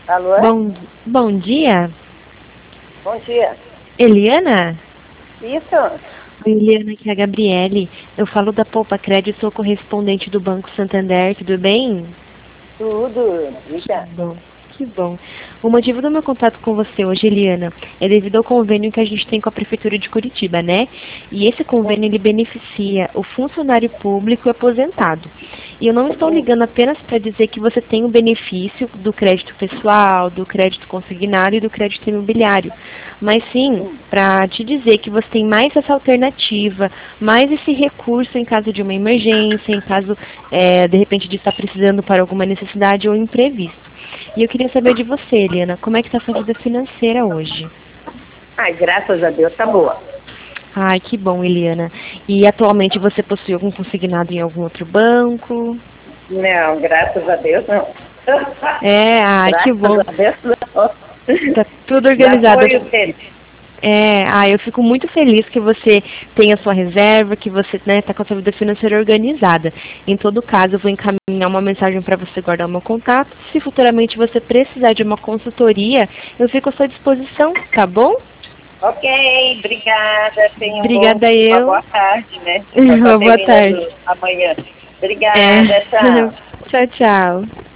Alô? Bom dia, Bom dia. Eliana? Isso? Oi, Eliana, aqui é a Gabriele. Eu falo da Poupa Crédito, sou correspondente do Banco Santander, tudo bem? Tudo. Que Diga. bom, que bom. O motivo do meu contato com você hoje, Eliana, é devido ao convênio que a gente tem com a Prefeitura de Curitiba, né? E esse convênio, ele beneficia o funcionário público e o aposentado. E eu não estou ligando apenas para dizer que você tem o benefício do crédito pessoal, do crédito consignado e do crédito imobiliário, mas sim para te dizer que você tem mais essa alternativa, mais esse recurso em caso de uma emergência, em caso, de repente, de estar precisando para alguma necessidade ou imprevisto. E eu queria saber de você, Eliana, como é que está a sua vida financeira hoje? Ai, graças a Deus, tá boa. Ai, que bom, Eliana. E atualmente você possui algum consignado em algum outro banco? Não, graças a Deus, não. Que Graças bom. a Deus, não. Tá tudo Já organizado. foi o tempo. Eu fico muito feliz que você tenha sua reserva, que você está com a sua vida financeira organizada. Em todo caso, eu vou encaminhar uma mensagem para você guardar o meu contato. Se futuramente você precisar de uma consultoria, eu fico à sua disposição, tá bom? Ok, obrigada. Tenha Obrigada uma eu. boa tarde, né? Só tá Uma boa terminando tarde. amanhã. É. Obrigada, tchau. Tchau, tchau.